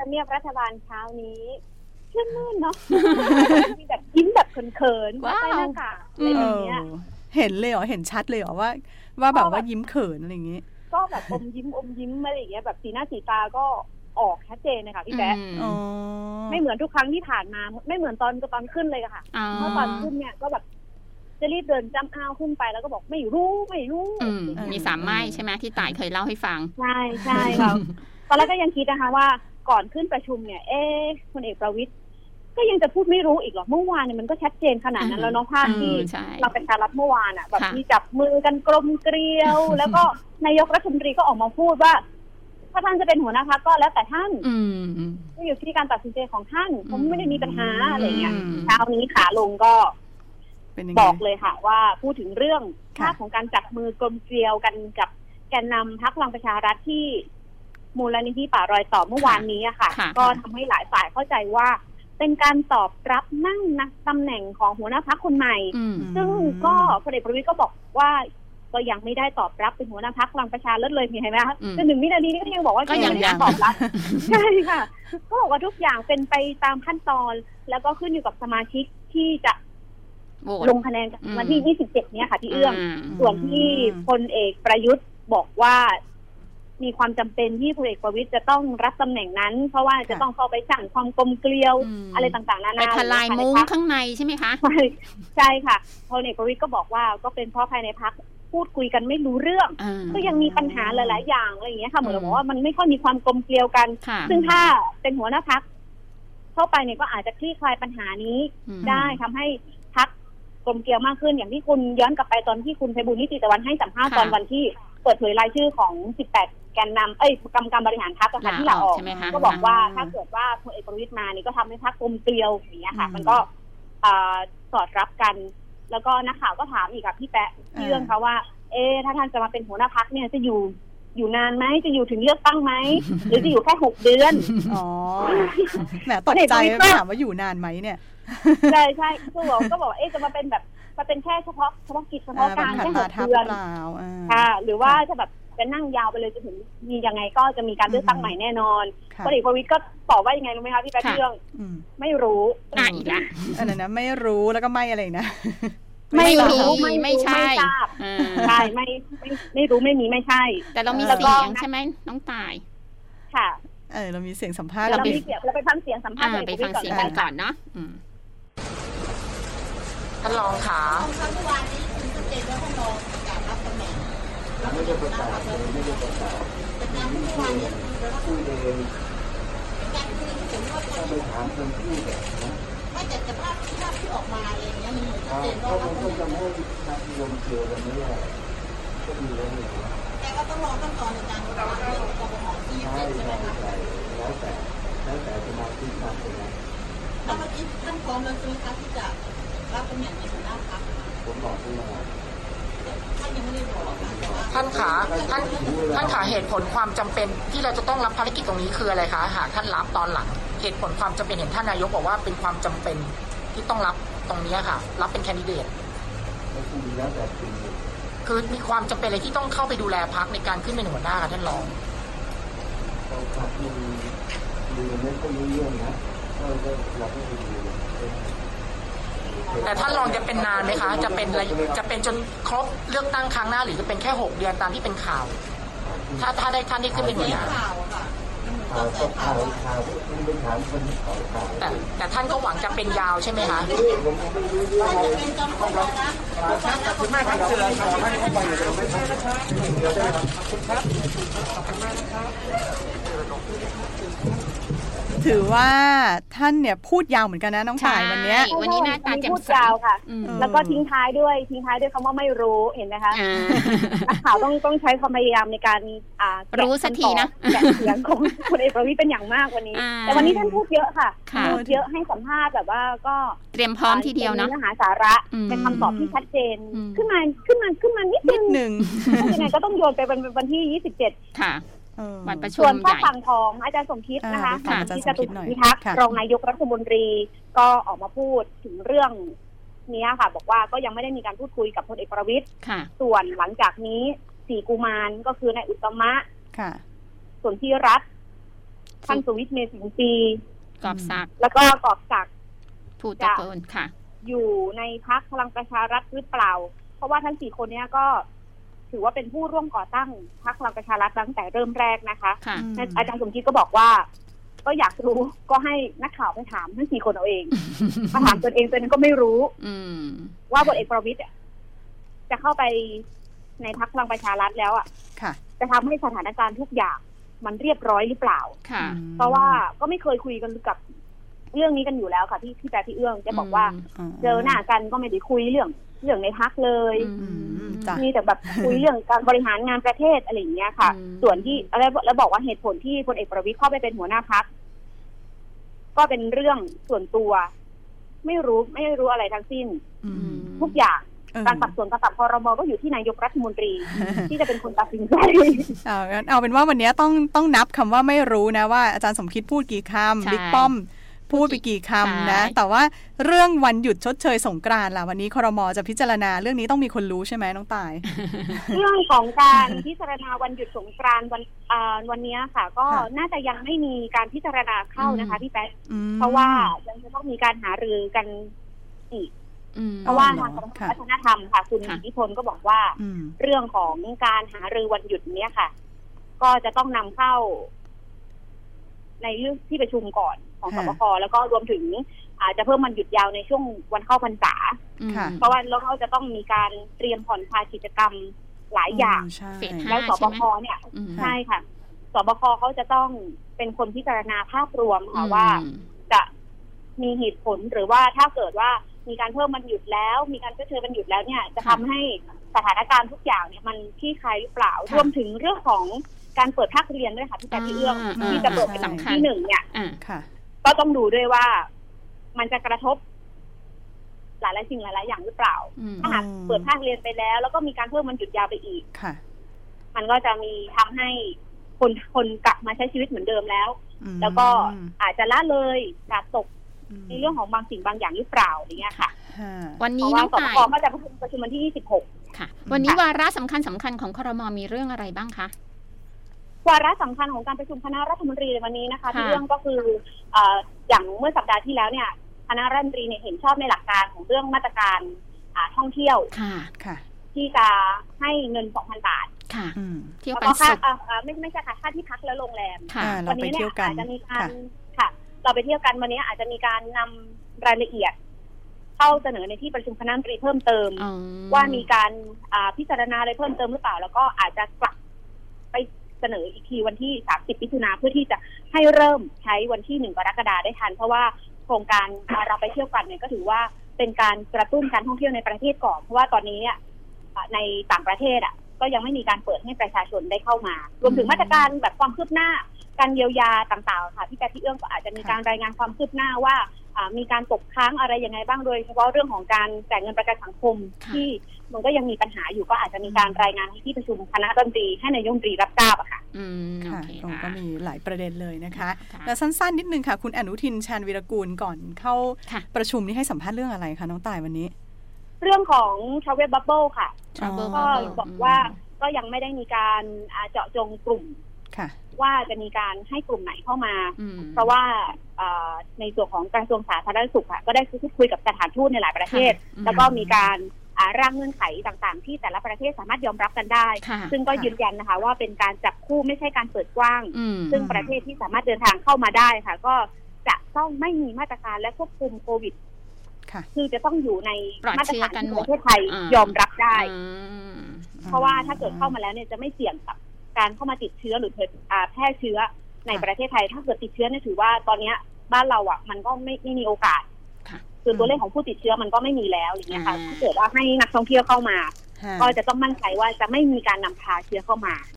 ำเนียบรัฐบาลเช้านี้ชื่นมื่นเนาะ มีแบบยิ้มแบบเขินๆใต้หน้ากากอะไรแบบเนี้ยเห็นเลยเหรอเห็นชัดเลยเหรอว่าแบบว่ายิ้มเขินอะไรอย่างงี้ก็แบบอมยิ้มอะไรอย่างเงี้ยแบบสีหน้าสีตาก็ออกชัดเจนเลยค่ะพี่แป๊ะไม่เหมือนทุกครั้งที่ผ่านมาไม่เหมือนตอนขึ้นเลยค่ะเพราะตอนขึ้นเนี่ยก็แบบจะรีบเดินจ้ำอ้าวขึ้นไปแล้วก็บอกไม่รู้มี3 ไม้ใช่ไหมที่ต่ายเคยเล่าให้ฟังใช่ค่ะตอนแรกก็ยังคิดนะคะว่าก่อนขึ้นประชุมเนี่ยพลเอกประวิตรก็ยังจะพูดไม่รู้อีกหรอเมื่อวานเนี่ยมันก็ชัดเจนขนาดนั้นแล้วเนาะภาพที่เราเป็นการรับเมื่อวานอ่ะแบบที่จับมือกันกลมเกลียวแล้วก็นายกรัฐมนตรีก็ออกมาพูดว่าถ้าท่านจะเป็นหัวหน้าพรรคก็แล้วแต่ท่านก็อยู่ที่การตัดสินใจของท่านผมไม่ได้มีปัญหาอะไรเงี้ยเช้านี้ขาลงก็บอกเลยค่ะว่าพูดถึงเรื่องภาพของการจับมือกลมเกลียวกันกับแกนนำพรรคพลังประชารัฐที่มูลนิธิป่ารอยต่อเมื่อวานนี้ค่ะก็ทำให้หลายฝ่ายเข้าใจว่าเป็นการตอบรับนั่งนักตำแหน่งของหัวหน้าพรรคคนใหม่ซึ่งก็พลเอกประวิตรก็บอกว่าก็ยังไม่ได้ตอบรับเป็นหัวหน้าพรรคพลังประชารัฐเลยเห็นไหมคะจนถึงวินาทีนี้ก็ยังบอกว่ายังไม่ได้ตอบรับใช่ค่ะก็บอกว่าทุกอย่างเป็นไปตามขั้นตอนแล้วก็ขึ้นอยู่กับสมาชิกที่จะลงคะแนนวันที่27เนี้ยค่ะที่เอื้อมส่วนที่พลเอกประยุทธ์บอกว่ามีความจำเป็นที่พลเอกประวิตรจะต้องรับตำแหน่งนั้นเพราะว่าจะต้องเข้าไปสั่งความกลมเกลียวอะไรต่างๆนานาไปทลายมุ้งข้างในใช่ไหมคะใช่ค่ะพลเอกประวิตรก็บอกว่าก็เป็นเพราะภายในพรรคพูดคุยกันไม่รู้เรื่องก็ยังมีปัญหาหลายๆอย่างอะไรอย่างเงี้ยค่ะเหมือนบอกว่ามันไม่ค่อยมีความกลมเกลียวกันซึ่งถ้าเป็นหัวหน้าพรรคเข้าไปเนี่ยก็อาจจะคลี่คลายปัญหานี้ได้ทำให้พรรคกลมเกลียวมากขึ้นอย่างที่คุณย้อนกลับไปตอนที่คุณไพบูลย์นิติตะวันให้สัมภาษณ์ตอนวันที่เปิดเผยรายชื่อของ18แกนนำกรรมการบริหารพรรคที่ลาออกก็บอกว่าถ้าเกิดว่าพลเอกประวิตรมานี่ก็ทำให้พรรคกลมเกลียวอย่างเงี้ยค่ะมันก็สอดรับกันแล้วก็นักข่าวก็ถามอีกกับพี่แปะเรื่องเขาว่าถ้าท่านจะมาเป็นหัวหน้าพรรคเนี่ยจะอยู่นานไหมจะอยู่ถึงเลือกตั้งไหมหรือจะอยู่แค่6 เดือนแหมตกใจไม่ถามว่าอยู่นานไหมเนี่ยใช่ก็บอกจะมาเป็นแบบมาเป็นแค่เฉพาะกิจเฉพาะการแค่6 เดือนค่ะหรือว่าจะแบบจะนั่งยาวไปเลยจนถึงมียังไงก็จะมีการเลือกตั้งใหม่แน่นอนพลเอกประวิตรก็ตอบว่ายังไงรู้ไหมคะพี่แป๊ะเรื่องไม่รู้อีกละอันนั้นนะไม่รู้แล้วก็ไม่อะไรนะไม่รู้ไม่ใช่ใช่ไม่รู้ไม่มีไม่ใช่แต่เรามีเสียงใช่ไหมน้องตายค่ะเรามีเสียงสัมภาษณ์เราไปฟังเสียงสัมภาษณ์ไปฟังเสียงกันก่อนเนาะท่านรองค่ะเมื่อวานนี้คุณชัดเจนว่าท่านรองประกาศรับตำแหน่งไม่ได้ประกาศไม่ได้ประกาศแต่การเมื่อวานนี้พูดเองการคุยที่ผมว่าต้องไปถามคนพูดไม่แต่ภาพที่ออกมาอะไรอย่างเงี้ยมันชัดเจนว่าเราต้องจะให้นักลงเกี่ยวกันนี้ก็ดีแล้วนี่แต่ก็ต้องรอขั้นตอนในการรับเรื่องกบฏที่27ใช่ไหมคะแล้วแต่สมาชิกทำไปแล้วแล้วเมื่อกี้ท่านพร้อมแล้วใช่ไหมคะที่จะรับตำแหน่งในหัวหน้าพรรคผมบอกท่านมาท่านยังไม่ได้บอกท่านขาเหตุผลความจำเป็นที่เราจะต้องรับภารกิจตรงนี้คืออะไรคะหากท่านรับตอนหลังเหตุผลความจำเป็นเห็นท่านนายกบอกว่าเป็นความจำเป็นที่ต้องรับตรงนี้ค่ะรับเป็นแคนดิเดตคือมีความจำเป็นอะไรที่ต้องเข้าไปดูแลพรรคในการขึ้นเป็นหัวหน้าค่ะท่านรองแต่ท่านรองจะเป็นนานไหมคะจะเป็นจนครบเลือกตั้งครั้งหน้าหรือจะเป็นแค่6 เดือนตามที่เป็นข่าวถ้าท่านได้ขึ้นเป็นหัวหน้าแต่ท่านก็หวังจะเป็นยาวใช่ไหมคะขอบคุณมากครับเสือขอให้เข้าไปอยู่ไม่ใช่นะครับขอบคุณมากนะครับถือว่าท่านเนี่ยพูดยาวเหมือนกันนะน้องชายวันนี้หน้าตาแจ่มใสยาวค่ะแล้วก็ทิ้งท้ายด้วยคำว่าไม่รู้เห็นไหมคะนักข่าวต้องใช้ความพยายามในการรู้สักทีนะแกะเสียงของพลเอกประวิตรเป็นอย่างมากวันนี้แต่วันนี้ท่านพูดเยอะค่ะพูดเยอะให้สัมภาษณ์แบบว่าก็เตรียมพร้อมทีเดียวเนาะเนื้อหาสาระเป็นคำตอบที่ชัดเจนขึ้นมานิดนึงยังไงก็ต้องโยนไปวันที่27 ค่ะวันประชุมส่วนฝากฝั่งของอาจารย์สมคิดนะคะที่จตุพิทักษ์รองนายกรัฐมนตรีก็ออกมาพูดถึงเรื่องนี้ค่ะบอกว่าก็ยังไม่ได้มีการพูดคุยกับพลเอกประวิตรส่วนหลังจากนี้4 กุมารก็คือนายอุตตมะส่วนที่รัฐท่านสุวิทย์เมษินทรีย์กอบศักดิ์แล้วก็กอบศักดิ์ภูตะโกนค่ะอยู่ในพรรคพลังประชารัฐหรือเปล่าเพราะว่าทั้ง4คนนี้ก็ถือว่าเป็นผู้ร่วมก่อตั้งพรรคพลังประชารัฐตั้งแต่เริ่มแรกนะคะอาจารย์สมคิดก็บอกว่าก็อยากรู้ก็ให้นักข่าวไปถามทั้ง4คนเอาเองมาถามตนเองตนนั้นก็ไม่รู้ว่าพลเอกประวิตรจะเข้าไปในพรรคพลังประชารัฐแล้วอ่ะจะทำให้สถานการณ์ทุกอย่างมันเรียบร้อยหรือเปล่าเพราะว่าก็ไม่เคยคุยกันกับเรื่องนี้กันอยู่แล้วค่ะพี่แต่พี่เอื้องจะบอกว่าเจอหน้ากันก็ไม่ได้คุยเรื่องในพรรคเลยมีแต่แบบคุยเรื่องการบริหารงานประเทศอะไรอย่างเงี้ยค่ะส่วนที่แล้วบอกว่าเหตุผลที่พลเอกประวิตรเข้าไปเป็นหัวหน้าพรรคก็เป็นเรื่องส่วนตัวไม่รู้อะไรทั้งสิ้นทุกอย่างการปรับส่วนการปรับครม.ก็อยู่ที่นายกรัฐมนตรีที่จะเป็นคนตัดสินใจเอาเป็นว่าวันนี้ต้องนับคำว่าไม่รู้นะว่าอาจารย์สมคิดพูดกี่คำบิ๊กป้อมพูดไปกี่คำนะแต่ว่าเรื่องวันหยุดชดเชยสงกรานต์ล่ะวันนี้ครม.จะพิจารณาเรื่องนี้ต้องมีคนรู้ใช่ไหมน้องตายเรื่องของการพิจารณาวันหยุดสงกรานต์วันนี้ค่ะก็น่าจะยังไม่มีการพิจารณาเข้านะคะพี่แป๊ะเพราะว่ายังจะต้องมีการหารือกันอีกเพราะว่าทางกระทรวงวัฒนธรรมค่ะคุณอิทธิพลก็บอกว่าเรื่องของการหารือวันหยุดนี้ค่ะก็จะต้องนำเข้าในเรื่องที่ประชุมก่อนของสบคแล้วก็รวมถึงอาจจะเพิ่มวันหยุดยาวในช่วงวันเข้าพรรษาเพราะว่าแล้วเขาจะต้องมีการเตรียมผ่อนคลายกิจกรรมหลายอย่างแล้วสบคเนี่ยใช่ค่ะสบคเขาจะต้องเป็นคนพิจารณาภาพรวมค่ะว่าจะมีเหตุผลหรือว่าถ้าเกิดว่ามีการเพิ่มวันหยุดแล้วมีการชดเชยวันหยุดแล้วเนี่ยจะทำให้สถานการณ์ทุกอย่างเนี่ยมันคลี่คลายหรือเปล่ารวมถึงเรื่องของการเปิดภาคเรียนด้วยค่ะที่แต่ที่เอื้องที่จะเปิดเป็นที่1เนี่ยก็ต้องดูด้วยว่ามันจะกระทบหลายสิ่งหลายอย่างหรือเปล่าถ้าหากเปิดภาคเรียนไปแล้วก็มีการเพิ่มวันหยุดยาวไปอีกมันก็จะมีทำให้คนกลับมาใช้ชีวิตเหมือนเดิมแล้วก็อาจจะละเลยกาดตกในเรื่องของบางสิ่งบางอย่างหรือเปล่าอย่างเงี้ยค่ะวันนี้น้องต่ายก็จะประชุมวันที่26 ค่ะวันนี้วาระสำคัญของครม.มีเรื่องอะไรบ้างคะวาระสำคัญของการประชุมคณะรัฐมนตรีในวันนี้นะคะที่เรื่องก็คืออย่างเมื่อสัปดาห์ที่แล้วเนี่ยคณะรัฐมนตรีเนี่ยเห็นชอบในหลักการของเรื่องมาตรการท่องเที่ยวที่จะให้เงิน 2,000 บาทเที่ยวปันสุขไม่ใช่ค่ะค่าที่พักและโรงแรมวันนี้เนี่ยอาจจะมีการค่ะเราไปเที่ยวกันวันนี้อาจจะมีการนำรายละเอียดเข้าเสนอในที่ประชุมคณะรัฐมนตรีเพิ่มเติมว่ามีการพิจารณาอะไรเพิ่มเติมหรือเปล่าแล้วก็อาจจะกลับไปเสนออีกทีวันที่30มิถุนายนเพื่อที่จะให้เริ่มใช้วันที่1กรกฎาคมได้ทันเพราะว่าโครงการเราไปเที่ยวกันเนี่ยก็ถือว่าเป็นการกระตุ้นการท่องเที่ยวในประเทศก่อนเพราะว่าตอนนี้เนี่ยในต่างประเทศก็ยังไม่มีการเปิดให้ประชาชนได้เข้ามารวมถึงมาตรการแบบความคืบหน้าการเยียวยาต่างๆค่ะพี่แต่พี่เอื้องก็อาจจะมีการรายงานความคืบหน้าว่ามีการตกค้างอะไรยังไงบ้างโดยเฉพาะเรื่องของการจ่ายเงินประกันสังคมที่มันก็ยังมีปัญหาอยู่ก็อาจจะมีการรายงานที่ประชุมคณะรัฐมนตรีให้นายกรัฐมนตรีรับทราบค่ะค่ะก็มีหลายประเด็นเลยนะคะแล้วสั้นๆนิดนึงค่ะคุณอนุทินชาญวีรกูลก่อนเข้าประชุมนี้ให้สัมภาษณ์เรื่องอะไรคะน้องต่ายวันนี้เรื่องของ Travel Bubble ค่ะก็บอกว่าก็ยังไม่ได้มีการเจาะจงกลุ่มว่าจะมีการให้กลุ่มไหนเข้ามาเพราะว่าในส่วนของกระทรวงสาธารณสุขก็ได้คุยกับสถานทูตในหลายประเทศแล้วก็มีการร่างเงื่อนไขต่างๆที่แต่ละประเทศสามารถยอมรับกันได้ซึ่งก็ยืนยันนะคะว่าเป็นการจับคู่ไม่ใช่การเปิดกว้างซึ่งประเทศที่สามารถเดินทางเข้ามาได้ค่ะก็จะต้องไม่มีมาตรการและควบคุมโควิดคือจะต้องอยู่ในมาตรฐานที่ประเทศไทยยอมรับได้เพราะว่าถ้าเกิดเข้ามาแล้วเนี่ยจะไม่เสี่ยงกับการเข้ามาติดเชื้อหรือแพร่เชื้อในประเทศไทยถ้าเกิดติดเชื้อเนี่ยถือว่าตอนนี้บ้านเรามันก็ไม่มีโอกาสคือตัวเลขของผู้ติดเชื้อมันก็ไม่มีแล้วอย่างเงี้ยค่ะถ้าเกิดว่าให้นักท่องเที่ยวเข้ามาก็จะต้องมั่นใจว่าจะไม่มีการนำพาเชื้อเข้ามา